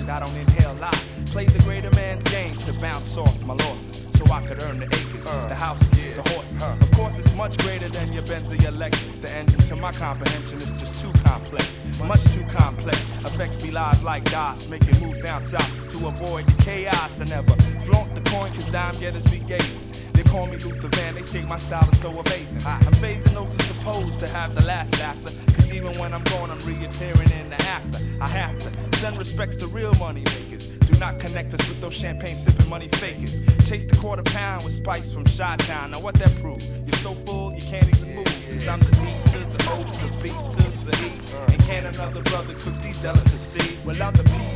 and I don't inhale lie. Played the greater man's game to bounce off my losses, so I could earn the acres, the house, the horses. Of course, it's much greater than your Benz or your Lexus. The engine, to my comprehension, is just too complex, much too complex. Affects me live like DOS, making moves down south to avoid the chaos. I never flaunt the coin, cause dime getters be gazing. They call me Luther Van, they say my style is so amazing. I'm phasing those who supposed to have the last laughter, cause even when I'm gone, I'm reappearing in the after. I have to send respects to real money makers. Do not connect us with those champagne sipping money fakers. Chase the quarter pound with spice from Chi-Town. Now what that prove? You're so full you can't even move. Cause I'm the D to the O to the B to the E. And can another brother cook these delicacies? Well, I'm the P